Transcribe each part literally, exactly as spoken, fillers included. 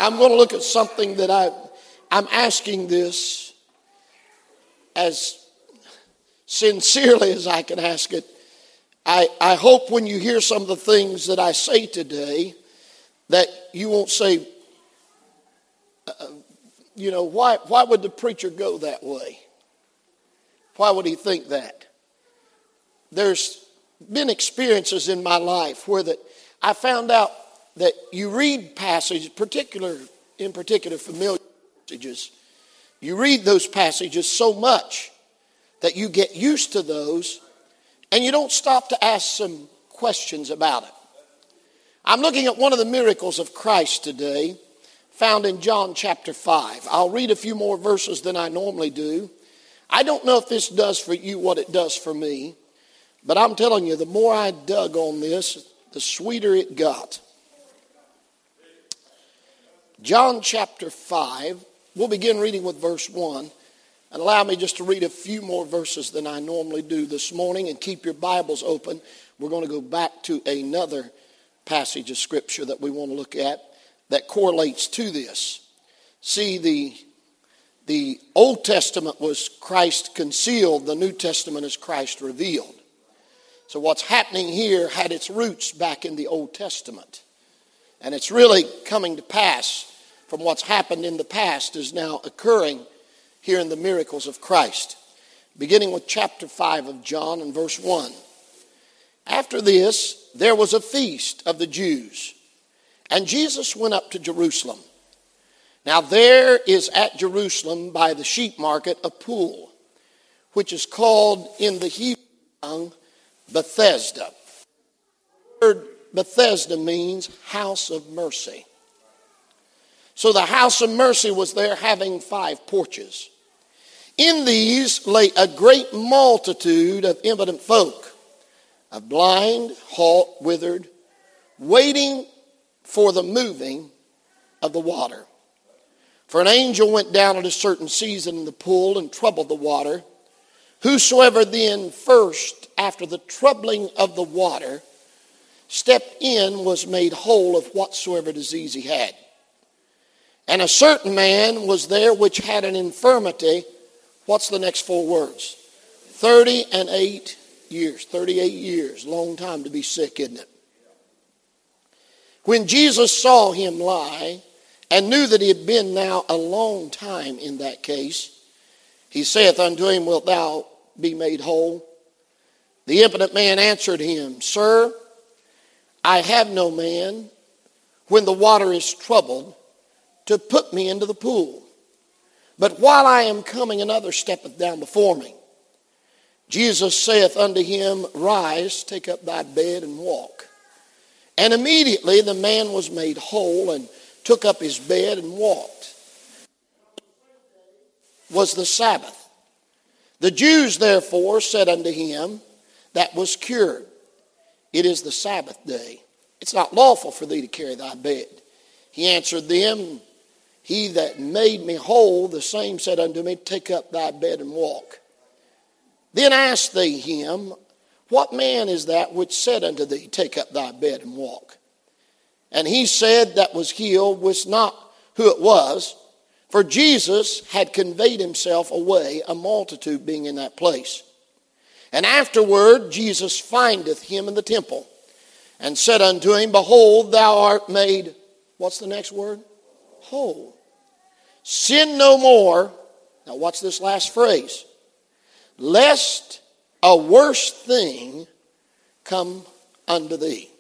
I'm going to look at something that I, I'm asking this as sincerely as I can ask it. I, I hope when you hear some of the things that I say today that you won't say, uh, you know, why, why would the preacher go that way? Why would he think that? There's been experiences in my life where that I found out that you read passages, particular in particular familiar passages, you read those passages so much that you get used to those and you don't stop to ask some questions about it. I'm looking at one of the miracles of Christ today, found in John chapter five. I'll read a few more verses than I normally do. I don't know if this does for you what it does for me, but I'm telling you, the more I dug on this, the sweeter it got. John chapter five, we'll begin reading with verse one. And allow me just to read a few more verses than I normally do this morning, and keep your Bibles open. We're going to go back to another passage of Scripture that we want to look at that correlates to this. See, the, the Old Testament was Christ concealed. The New Testament is Christ revealed. So what's happening here had its roots back in the Old Testament. And it's really coming to pass from what's happened in the past is now occurring here in the miracles of Christ. Beginning with chapter five of John and verse one. After this, there was a feast of the Jews, and Jesus went up to Jerusalem. Now there is at Jerusalem by the sheep market a pool, which is called in the Hebrew tongue Bethesda. The word Bethesda means house of mercy. So the house of mercy was there, having five porches. In these lay a great multitude of impotent folk, of blind, halt, withered, waiting for the moving of the water. For an angel went down at a certain season in the pool and troubled the water. Whosoever then first, after the troubling of the water, stepped in was made whole of whatsoever disease he had. And a certain man was there which had an infirmity. What's the next four words? Thirty and eight years. Thirty-eight years. Long time to be sick, isn't it? When Jesus saw him lie and knew that he had been now a long time in that case, he saith unto him, Wilt thou be made whole? The impotent man answered him, Sir, I have no man, when the water is troubled, to put me into the pool. But while I am coming, another steppeth down before me. Jesus saith unto him, Rise, take up thy bed and walk. And immediately the man was made whole and took up his bed and walked. Was the Sabbath. The Jews therefore said unto him that was cured, It is the Sabbath day. It's not lawful for thee to carry thy bed. He answered them, He that made me whole, the same said unto me, Take up thy bed and walk. Then asked they him, What man is that which said unto thee, Take up thy bed and walk? And he said that was healed was not who it was, for Jesus had conveyed himself away, a multitude being in that place. And afterward Jesus findeth him in the temple, and said unto him, Behold, thou art made, what's the next word? Whole. Sin no more. Now watch this last phrase. Lest a worse thing come unto thee.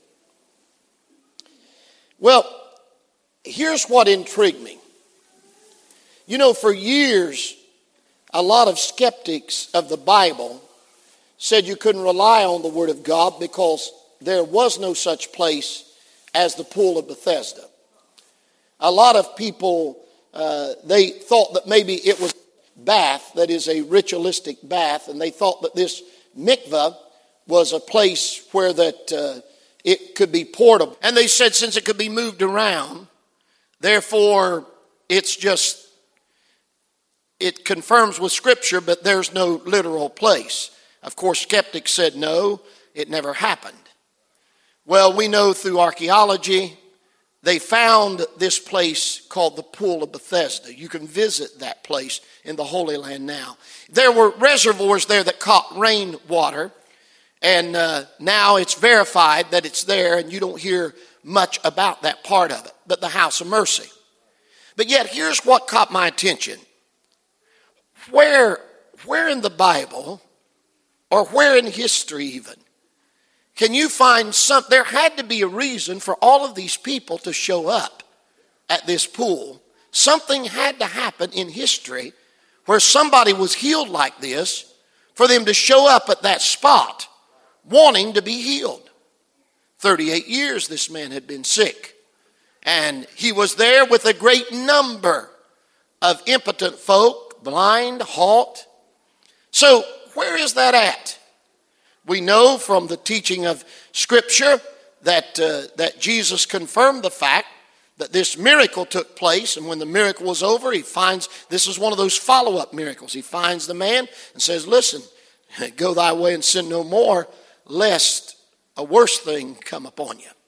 Well, here's what intrigued me. You know, for years, a lot of skeptics of the Bible said you couldn't rely on the Word of God because there was no such place as the pool of Bethesda. A lot of people, uh, they thought that maybe it was bath, that is a ritualistic bath, and they thought that this mikveh was a place where that uh, it could be portable. And they said since it could be moved around, therefore it's just, it confirms with Scripture, but there's no literal place. Of course, skeptics said no, it never happened. Well, we know through archaeology they found this place called the Pool of Bethesda. You can visit that place in the Holy Land now. There were reservoirs there that caught rainwater, and uh, now it's verified that it's there, and you don't hear much about that part of it, but the House of Mercy. But yet, here's what caught my attention. Where, where in the Bible, or where in history even, can you find some, there had to be a reason for all of these people to show up at this pool. Something had to happen in history where somebody was healed like this for them to show up at that spot wanting to be healed. thirty-eight years this man had been sick. And he was there with a great number of impotent folk, blind, halt. So where is that at? We know from the teaching of Scripture that, uh, that Jesus confirmed the fact that this miracle took place. And when the miracle was over, he finds, this is one of those follow-up miracles. He finds the man and says, listen, go thy way and sin no more, lest a worse thing come upon you.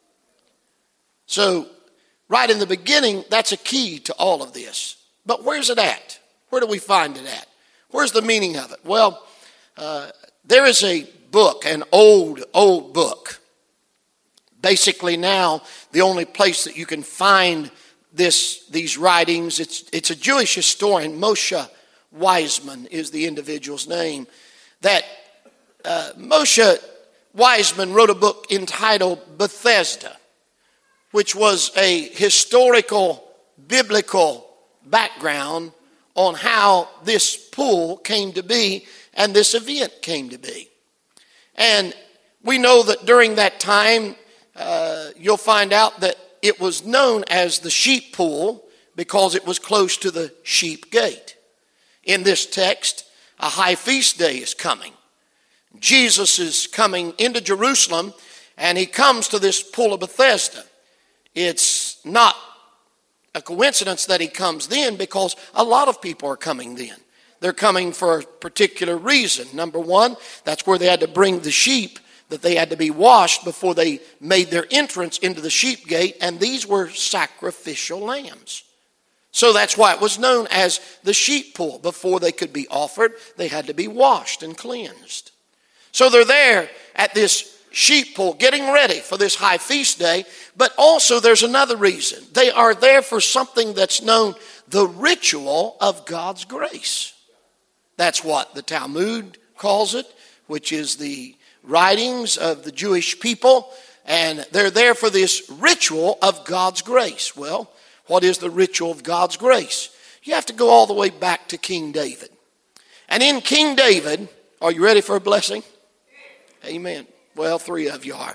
So, right in the beginning, that's a key to all of this. But where's it at? Where do we find it at? Where's the meaning of it? Well, uh, there is a book, an old, old book. Basically now, the only place that you can find this, these writings, it's, it's a Jewish historian, Moshe Wiseman is the individual's name, that uh, Moshe Wiseman wrote a book entitled Bethesda, which was a historical, biblical background on how this pool came to be and this event came to be. And we know that during that time, uh, you'll find out that it was known as the sheep pool because it was close to the sheep gate. In this text, a high feast day is coming. Jesus is coming into Jerusalem, and he comes to this pool of Bethesda. It's not a coincidence that he comes then, because a lot of people are coming then. They're coming for a particular reason. Number one, that's where they had to bring the sheep, that they had to be washed before they made their entrance into the sheep gate, and these were sacrificial lambs. So that's why it was known as the sheep pool. Before they could be offered, they had to be washed and cleansed. So they're there at this sheep pool getting ready for this high feast day, but also there's another reason. They are there for something that's known the ritual of God's grace. That's what the Talmud calls it, which is the writings of the Jewish people, and they're there for this ritual of God's grace. Well, what is the ritual of God's grace? You have to go all the way back to King David. And in King David, are you ready for a blessing? Amen. Well, three of you are.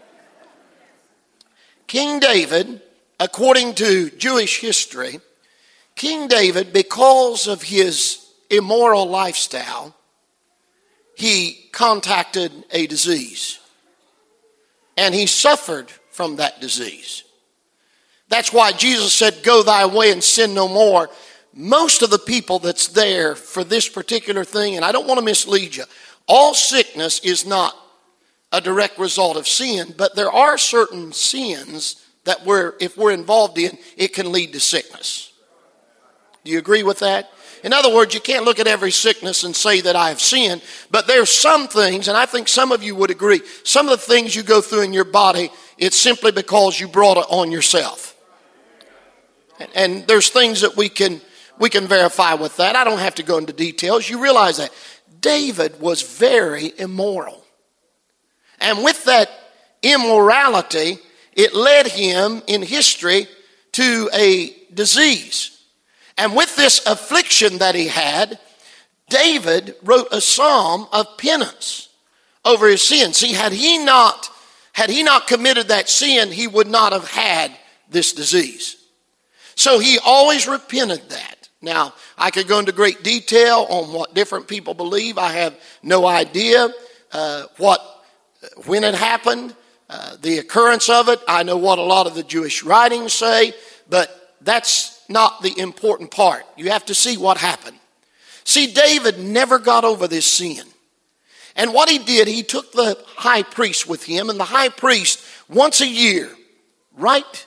King David, according to Jewish history, King David, because of his immoral lifestyle, he contracted a disease. And he suffered from that disease. That's why Jesus said, go thy way and sin no more. Most of the people that's there for this particular thing, and I don't want to mislead you, all sickness is not a direct result of sin, but there are certain sins that we're, if we're involved in, it can lead to sickness. Do you agree with that? In other words, you can't look at every sickness and say that I have sinned, but there's some things, and I think some of you would agree, some of the things you go through in your body, it's simply because you brought it on yourself. And, and there's things that we can we can verify with that. I don't have to go into details. You realize that David was very immoral. And with that immorality, it led him in history to a disease. And with this affliction that he had, David wrote a psalm of penance over his sin. See, had he not, had he not committed that sin, he would not have had this disease. So he always repented that. Now, I could go into great detail on what different people believe. I have no idea uh, what, when it happened, uh, the occurrence of it. I know what a lot of the Jewish writings say, but that's not the important part. You have to see what happened. See, David never got over this sin. And what he did, he took the high priest with him, and the high priest, once a year, right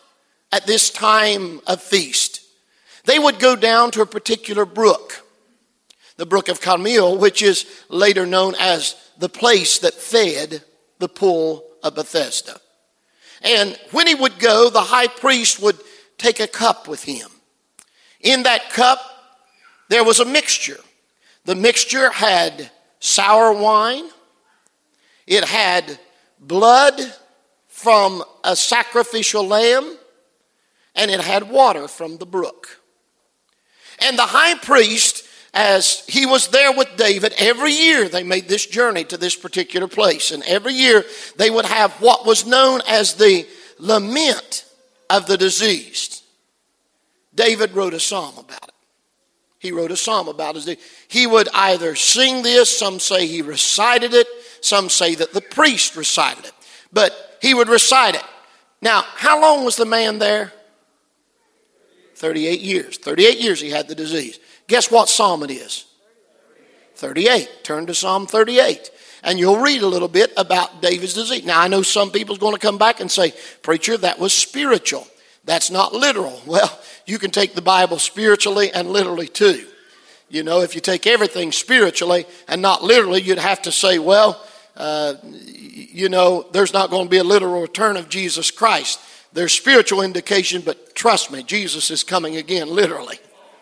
at this time of feast, they would go down to a particular brook, the brook of Carmel, which is later known as the place that fed the pool of Bethesda. And when he would go, the high priest would take a cup with him. In that cup, there was a mixture. The mixture had sour wine. It had blood from a sacrificial lamb. And it had water from the brook. And the high priest, as he was there with David, every year they made this journey to this particular place. And every year they would have what was known as the lament of the diseased. David wrote a psalm about it. He wrote a psalm about it. He would either sing this, some say he recited it, some say that the priest recited it. But he would recite it. Now, how long was the man there? thirty-eight years. thirty-eight years he had the disease. Guess what psalm it is? thirty-eight. Turn to Psalm thirty-eight. And you'll read a little bit about David's disease. Now, I know some people's going to come back and say, preacher, that was spiritual. That's not literal. Well, you can take the Bible spiritually and literally too. You know, if you take everything spiritually and not literally, you'd have to say, well, uh, you know, there's not going to be a literal return of Jesus Christ. There's spiritual indication, but trust me, Jesus is coming again, literally.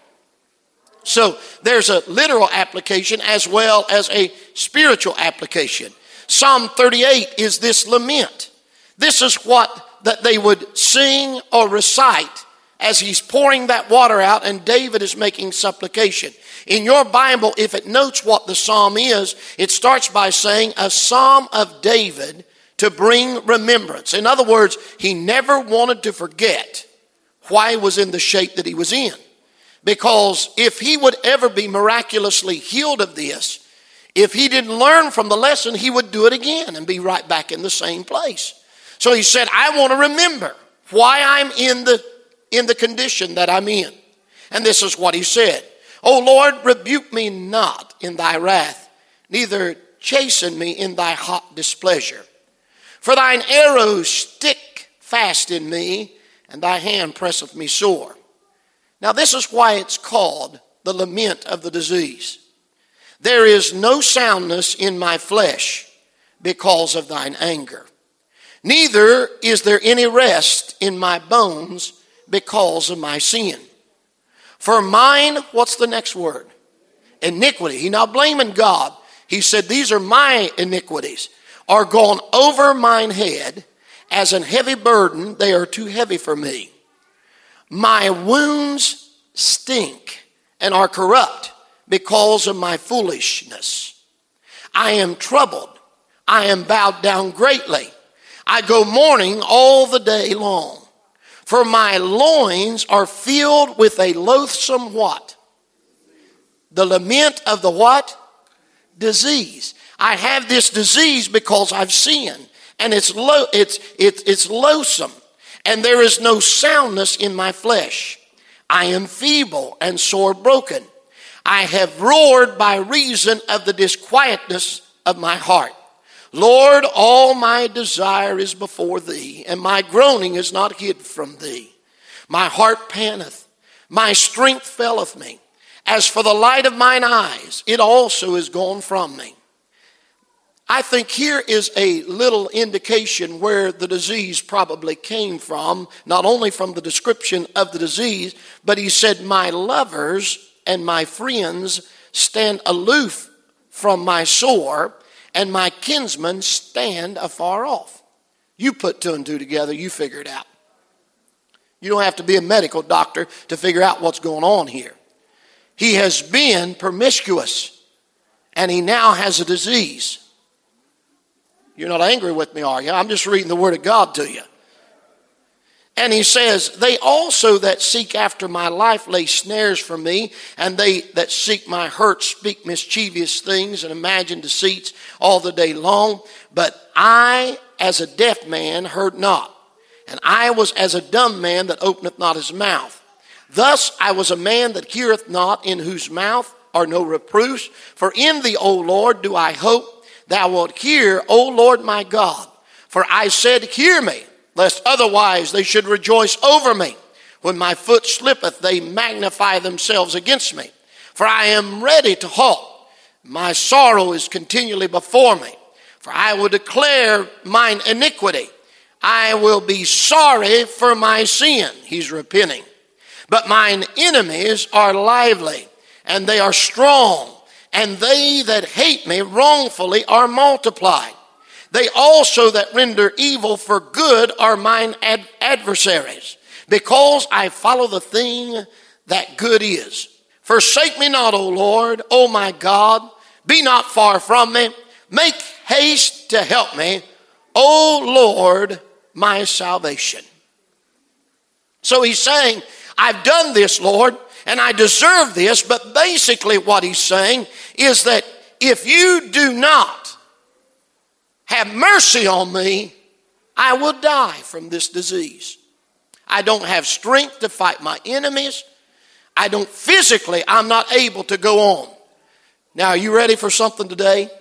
So there's a literal application as well as a spiritual application. Psalm thirty-eight is this lament. This is what that they would sing or recite as he's pouring that water out and David is making supplication. In your Bible, if it notes what the psalm is, it starts by saying a psalm of David to bring remembrance. In other words, he never wanted to forget why he was in the shape that he was in. Because if he would ever be miraculously healed of this, if he didn't learn from the lesson, he would do it again and be right back in the same place. So he said, I want to remember why I'm in the, in the condition that I'm in. And this is what he said. O Lord, rebuke me not in thy wrath, neither chasten me in thy hot displeasure. For thine arrows stick fast in me, and thy hand presseth me sore. Now this is why it's called the lament of the disease. There is no soundness in my flesh because of thine anger. Neither is there any rest in my bones because of my sin. For mine, what's the next word? Iniquity. He's not blaming God. He said, these are my iniquities, are gone over mine head. As an heavy burden, they are too heavy for me. My wounds stink and are corrupt because of my foolishness. I am troubled. I am bowed down greatly. I go mourning all the day long. For my loins are filled with a loathsome what? The lament of the what? Disease. I have this disease because I've sinned. And it's low, it's, it's, it's loathsome. And there is no soundness in my flesh. I am feeble and sore broken. I have roared by reason of the disquietness of my heart. Lord, all my desire is before thee, and my groaning is not hid from thee. My heart panteth, my strength faileth me. As for the light of mine eyes, it also is gone from me. I think here is a little indication where the disease probably came from, not only from the description of the disease, but he said, my lovers and my friends stand aloof from my sore, and my kinsmen stand afar off. You put two and two together, you figure it out. You don't have to be a medical doctor to figure out what's going on here. He has been promiscuous, and he now has a disease. You're not angry with me, are you? I'm just reading the word of God to you. And he says, they also that seek after my life lay snares for me, and they that seek my hurt speak mischievous things and imagine deceits all the day long. But I, as a deaf man, heard not, and I was as a dumb man that openeth not his mouth. Thus I was a man that heareth not, in whose mouth are no reproofs. For in thee, O Lord, do I hope. Thou wilt hear, O Lord my God. For I said, hear me, lest otherwise they should rejoice over me. When my foot slippeth, they magnify themselves against me. For I am ready to halt. My sorrow is continually before me. For I will declare mine iniquity. I will be sorry for my sin. He's repenting. But mine enemies are lively, and they are strong, and they that hate me wrongfully are multiplied. They also that render evil for good are mine ad- adversaries, because I follow the thing that good is. Forsake me not, O Lord, O my God. Be not far from me. Make haste to help me, O Lord, my salvation. So he's saying, I've done this, Lord, and I deserve this. But basically what he's saying is that if you do not have mercy on me, I will die from this disease. I don't have strength to fight my enemies. I don't physically, I'm not able to go on. Now, are you ready for something today?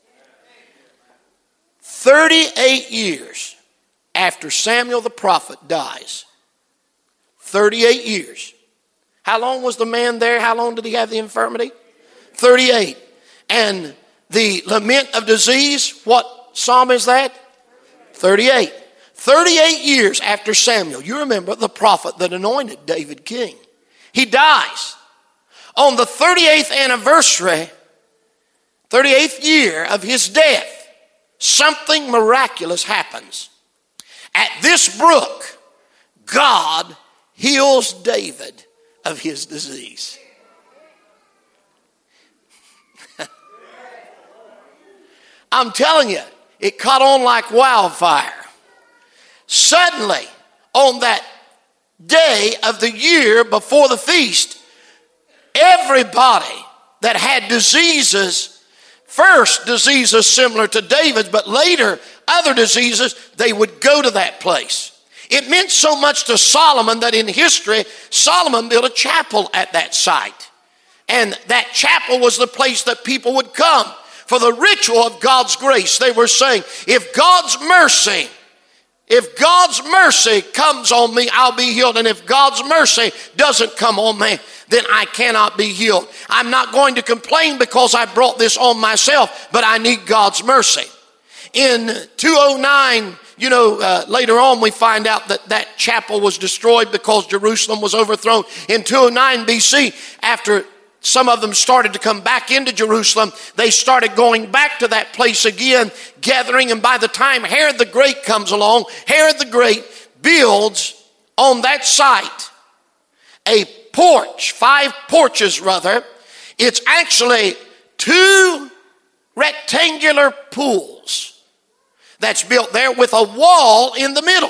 thirty-eight years after Samuel the prophet dies. thirty-eight years. How long was the man there? How long did he have the infirmity? thirty-eight. And the lament of disease, what psalm is that? thirty-eight. thirty-eight years after Samuel. You remember the prophet that anointed David king. He dies. On the thirty-eighth anniversary, thirty-eighth year of his death, something miraculous happens. At this brook, God heals David of his disease. I'm telling you, it caught on like wildfire. Suddenly, on that day of the year before the feast, everybody that had diseases, first diseases similar to David's, but later other diseases, they would go to that place. It meant so much to Solomon that in history, Solomon built a chapel at that site. And that chapel was the place that people would come for the ritual of God's grace. They were saying, if God's mercy, if God's mercy comes on me, I'll be healed. And if God's mercy doesn't come on me, then I cannot be healed. I'm not going to complain because I brought this on myself, but I need God's mercy. In two oh nine, you know, uh, later on we find out that that chapel was destroyed because Jerusalem was overthrown. In two oh nine B C, after some of them started to come back into Jerusalem, they started going back to that place again, gathering. And by the time Herod the Great comes along, Herod the Great builds on that site a porch, five porches rather. It's actually two rectangular pools that's built there with a wall in the middle.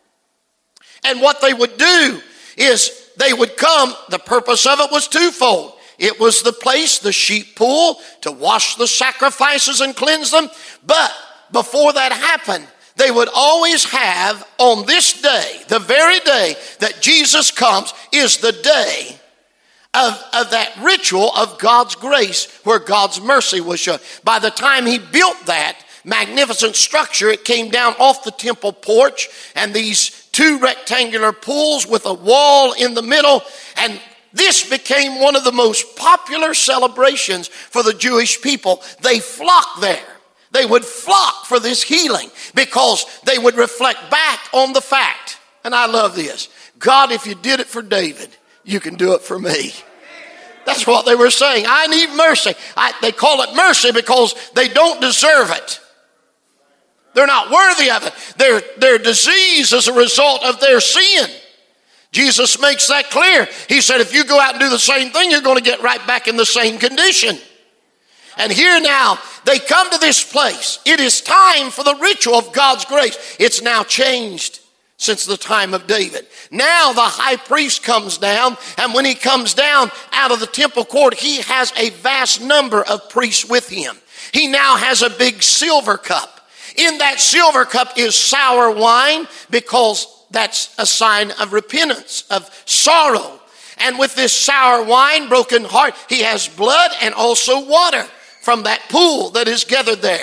And what they would do is they would come, the purpose of it was twofold. It was the place, the sheep pool, to wash the sacrifices and cleanse them. But before that happened, they would always have on this day, the very day that Jesus comes, is the day of, of that ritual of God's grace where God's mercy was shown. By the time he built that magnificent structure, it came down off the temple porch and these two rectangular pools with a wall in the middle, and this became one of the most popular celebrations for the Jewish people. They flocked there. They would flock for this healing because they would reflect back on the fact, and I love this, God, if you did it for David, you can do it for me. That's what they were saying. I need mercy. I, they call it mercy because they don't deserve it. They're not worthy of it. Their, their disease is a result of their sin. Jesus makes that clear. He said, if you go out and do the same thing, you're going to get right back in the same condition. And here now, they come to this place. It is time for the ritual of God's grace. It's now changed since the time of David. Now the high priest comes down, and when he comes down out of the temple court, he has a vast number of priests with him. He now has a big silver cup. In that silver cup is sour wine because that's a sign of repentance, of sorrow. And with this sour wine, broken heart, he has blood and also water from that pool that is gathered there.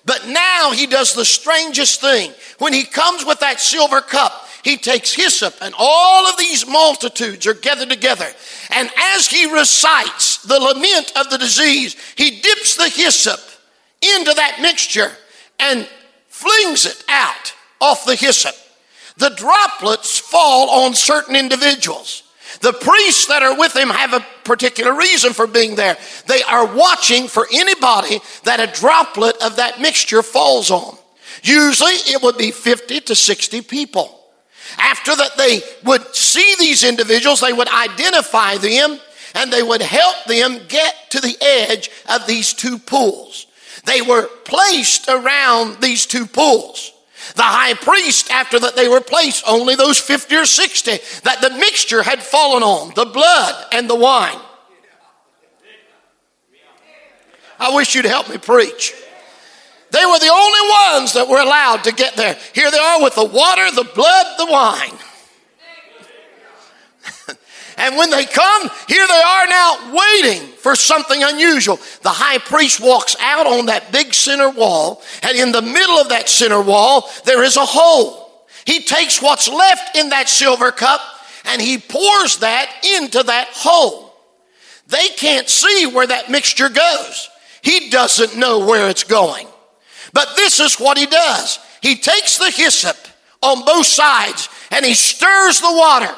But now he does the strangest thing. When he comes with that silver cup, he takes hyssop, and all of these multitudes are gathered together. And as he recites the lament of the disease, he dips the hyssop into that mixture and flings it out off the hyssop. The droplets fall on certain individuals. The priests that are with him have a particular reason for being there. They are watching for anybody that a droplet of that mixture falls on. Usually it would be fifty to sixty people. After that, they would see these individuals, they would identify them, and they would help them get to the edge of these two pools. They were placed around these two pools. The high priest, after that they were placed, only those fifty or sixty that the mixture had fallen on, the blood and the wine. I wish you'd help me preach. They were the only ones that were allowed to get there. Here they are with the water, the blood, the wine. And when they come, here they are now waiting for something unusual. The high priest walks out on that big center wall, and in the middle of that center wall, there is a hole. He takes what's left in that silver cup, and he pours that into that hole. They can't see where that mixture goes. He doesn't know where it's going. But this is what he does. He takes the hyssop on both sides, and he stirs the water.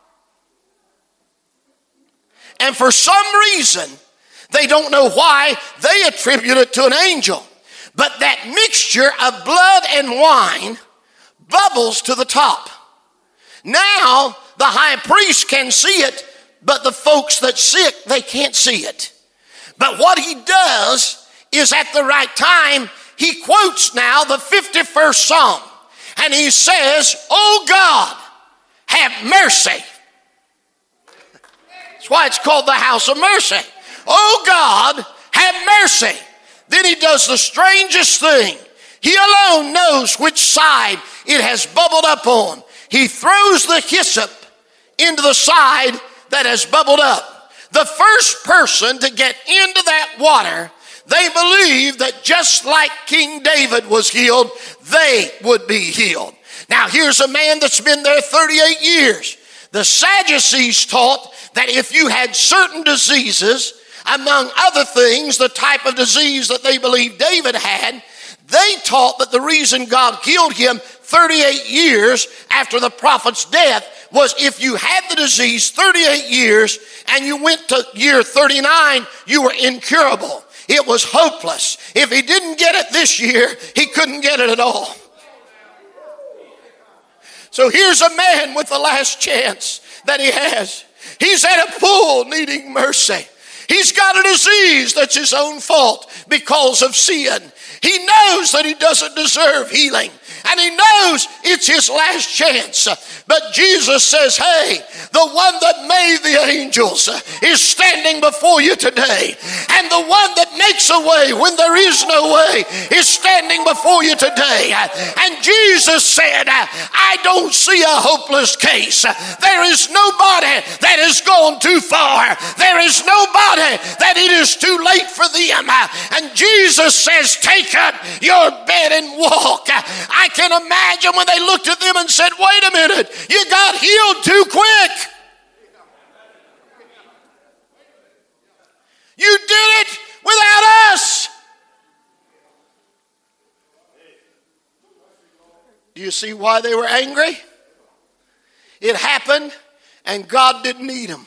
And for some reason, they don't know why, they attribute it to an angel. But that mixture of blood and wine bubbles to the top. Now, the high priest can see it, but the folks that see it, they can't see it. But what he does is at the right time, he quotes now the fifty-first Psalm. And he says, "Oh God, have mercy." That's why it's called the house of mercy. Oh God, have mercy. Then he does the strangest thing. He alone knows which side it has bubbled up on. He throws the hyssop into the side that has bubbled up. The first person to get into that water, they believed that just like King David was healed, they would be healed. Now here's a man that's been there thirty-eight years. The Sadducees taught that if you had certain diseases, among other things, the type of disease that they believed David had, they taught that the reason God healed him thirty-eight years after the prophet's death was if you had the disease thirty-eight years and you went to year thirty-nine, you were incurable. It was hopeless. If he didn't get it this year, he couldn't get it at all. So here's a man with the last chance that he has. He's at a pool needing mercy. He's got a disease that's his own fault because of sin. He knows that he doesn't deserve healing. And he knows it's his last chance. But Jesus says, hey, the one that made the angels is standing before you today. And the one that makes a way when there is no way is standing before you today. And Jesus said, I don't see a hopeless case. There is nobody that has gone too far. There is nobody that it is too late for them. And Jesus says, take up your bed and walk. I can imagine when they looked at them and said, wait a minute, you got healed too quick. You did it without us. Do you see why they were angry? It happened and God didn't need them.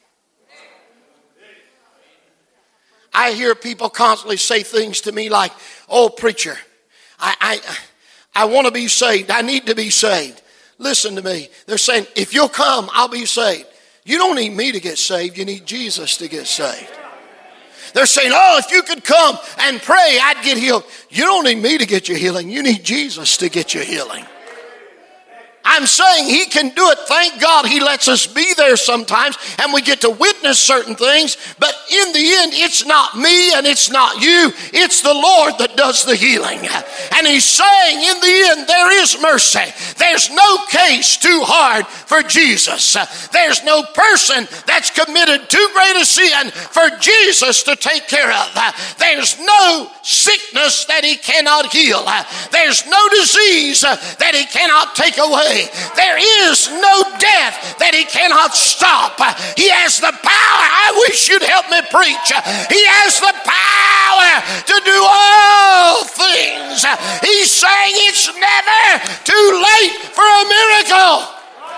I hear people constantly say things to me like, oh, preacher, I, I, I want to be saved. I need to be saved. Listen to me. They're saying, if you'll come, I'll be saved. You don't need me to get saved. You need Jesus to get saved. They're saying, oh, if you could come and pray, I'd get healed. You don't need me to get your healing. You need Jesus to get your healing. I'm saying he can do it. Thank God he lets us be there sometimes and we get to witness certain things. But in the end, it's not me and it's not you. It's the Lord that does the healing. And he's saying in the end, there is mercy. There's no case too hard for Jesus. There's no person that's committed too great a sin for Jesus to take care of. There's no sickness that he cannot heal. There's no disease that he cannot take away. There is no death that he cannot stop. He has the power. I wish you'd help me preach. He has the power to do all things. He's saying it's never too late for a miracle.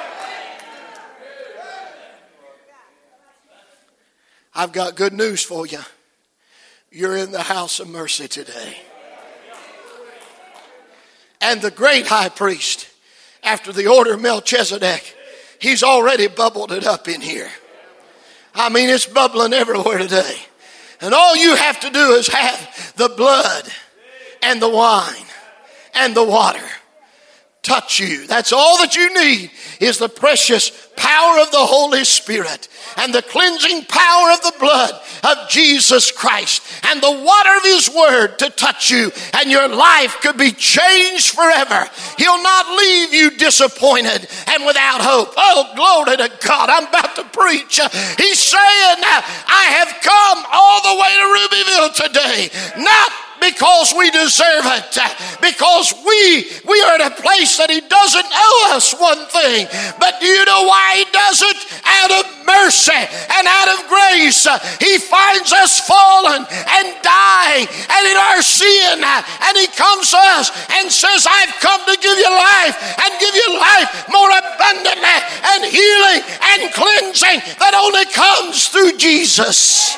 I've got good news for you. You're in the house of mercy today. And the great high priest, after the order of Melchizedek, he's already bubbled it up in here. I mean, it's bubbling everywhere today. And all you have to do is have the blood and the wine and the water touch you. That's all that you need, is the precious power of the Holy Spirit and the cleansing power of the blood of Jesus Christ and the water of his word to touch you, and your life could be changed forever. He'll not leave you disappointed and without hope. Oh, glory to God. I'm about to preach. He's saying, I have come all the way to Rubyville today, not because we deserve it, because we we are at a place that he doesn't owe us one thing. But do you know why he does it? Out of mercy and out of grace. He finds us fallen and dying and in our sin, and he comes to us and says, I've come to give you life and give you life more abundantly, and healing and cleansing that only comes through Jesus.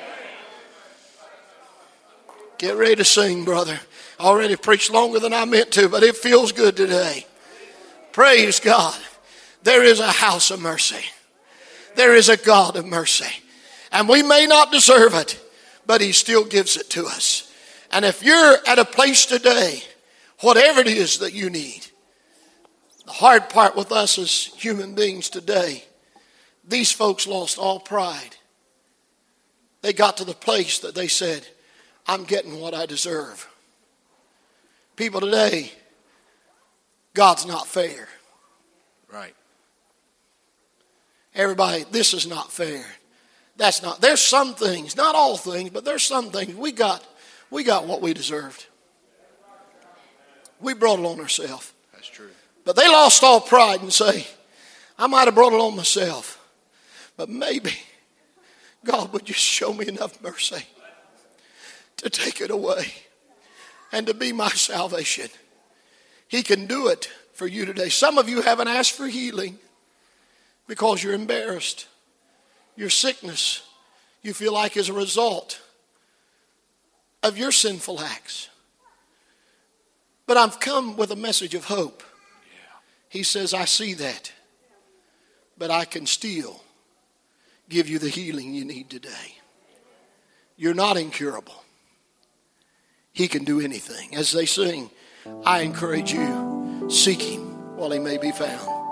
Get ready to sing, brother. I already preached longer than I meant to, but it feels good today. Praise God. There is a house of mercy. There is a God of mercy. And we may not deserve it, but he still gives it to us. And if you're at a place today, whatever it is that you need, the hard part with us as human beings today, these folks lost all pride. They got to the place that they said, I'm getting what I deserve. People today, God's not fair. Right. Everybody, this is not fair. That's not. There's some things, not all things, but there's some things we got. We got what we deserved. We brought it on ourselves. That's true. But they lost all pride and say, I might have brought it on myself, but maybe God would just show me enough mercy to take it away and to be my salvation. He can do it for you today. Some of you haven't asked for healing because you're embarrassed. Your sickness, you feel like, is a result of your sinful acts. But I've come with a message of hope. He says, I see that, but I can still give you the healing you need today. You're not incurable. He can do anything. As they sing, I encourage you, seek him while he may be found.